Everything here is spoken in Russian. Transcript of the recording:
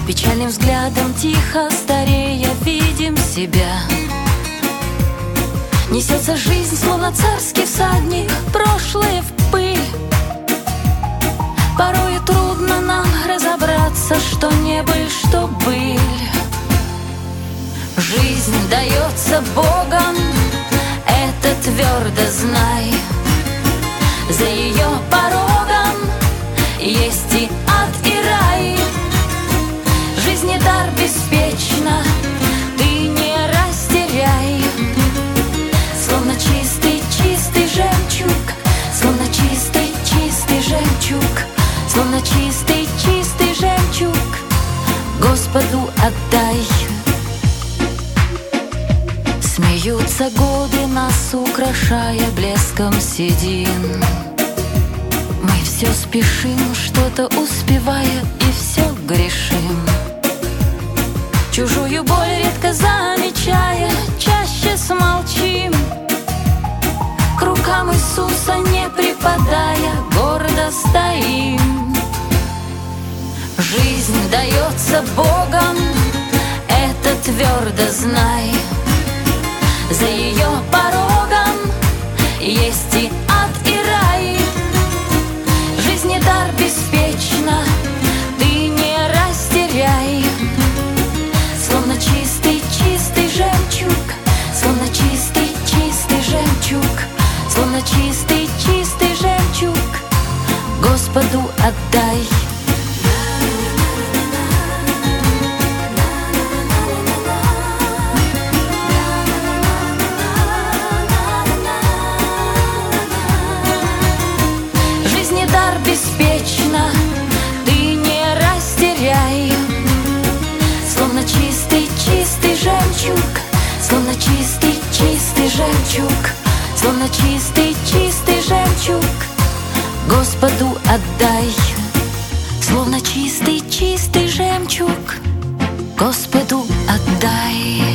Печальным взглядом тихо старея видим себя. Несется жизнь, словно царский всадник, прошлое в пыль. Порою трудно нам разобраться, что не быль, что быль. Жизнь дается Богом, это твердо знай. За ее порогом есть и ад, и рай. Жизни дар беспечно, ты не растеряй. Словно чистый, чистый жемчуг, словно чистый, чистый жемчуг, словно чистый, чистый жемчуг, Господу отдай. Смеются годы, нас украшая блеском седин. Мы все спешим, что-то успевая, и все грешим. Чужую боль редко замечая, чаще смолчим. К рукам Иисуса не припадая, гордо стоим. Жизнь дается Богом, это твердо знай. За ее порогом есть и ад, и рай. Жизни дар беспечно, ты не растеряй. Словно чистый, чистый жемчуг, словно чистый, чистый жемчуг, словно чистый, чистый жемчуг, Господу отдай. Беспечно, ты не растеряй. Словно чистый, чистый жемчуг, словно чистый, чистый жемчуг, словно чистый, чистый жемчуг, Господу отдай. Словно чистый, чистый жемчуг, Господу отдай.